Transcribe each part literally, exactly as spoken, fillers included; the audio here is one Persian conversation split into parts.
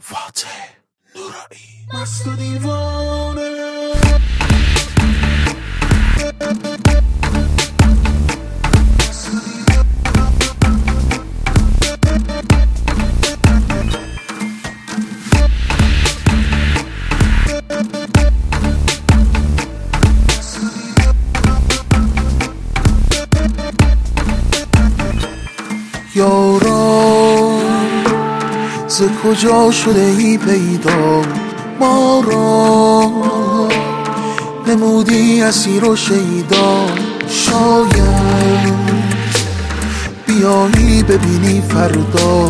فاتح نورایی مست و دیوانه. یارا ز کجا شده ای پیدا، ما را نمودی اسیر و شیدا. شاید بیایی ببینی فردا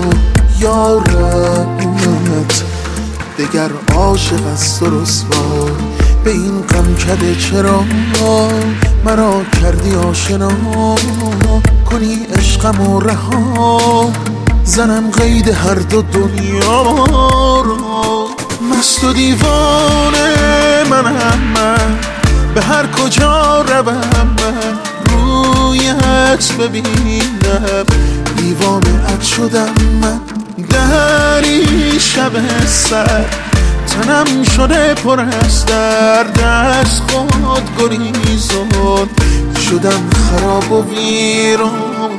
یارت دگر عاشق است و رسوا. به این غم کده چرا مرا کردی آشنا، کنی عشقم و رها زنم قید هر دو دنیا را. مست و دیوانه منم من، به هر کجا روم من رویت ببینم. دیوانه ات شدم من دری شب سر، تنم شده پر از درد از خود گریزان. شدم خراب و ویران.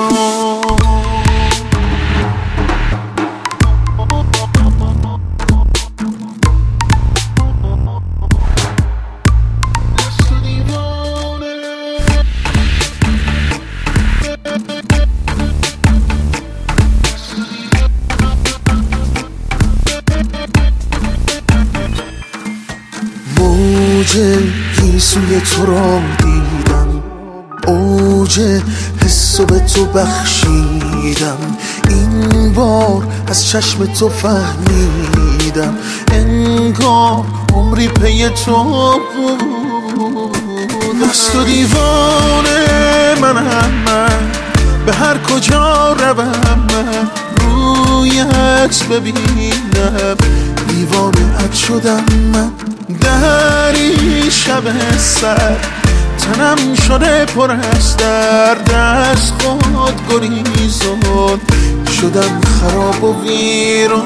موج گیسوی تو را دیدم، اوج حسو به تو بخشیدم. این بار از چشم تو فهمیدم انگار عمری پی تو بود. مست و دیوانه منم من، به هر کجا روم من رویت ببینم. دیوانه ات شدم من دری شب سر، تنم شده پر از درد از خود گریزان. شدم خراب و ویران.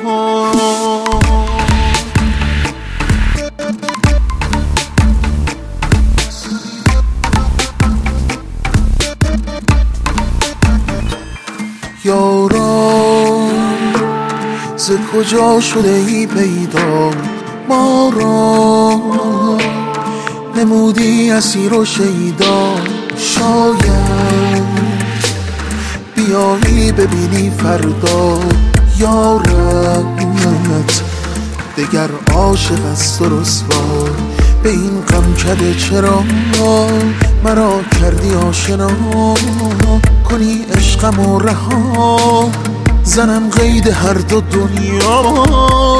یارا ز کجا شده ای پیدا، ما را نمودی اسیر و شیدا. شاید بیایی ببینی فردا یارت دگر عاشق است و رسوا. به این غم کده چرا مرا کردی آشنا، کنی عشقم و رها زنم قید هر دو دنیا.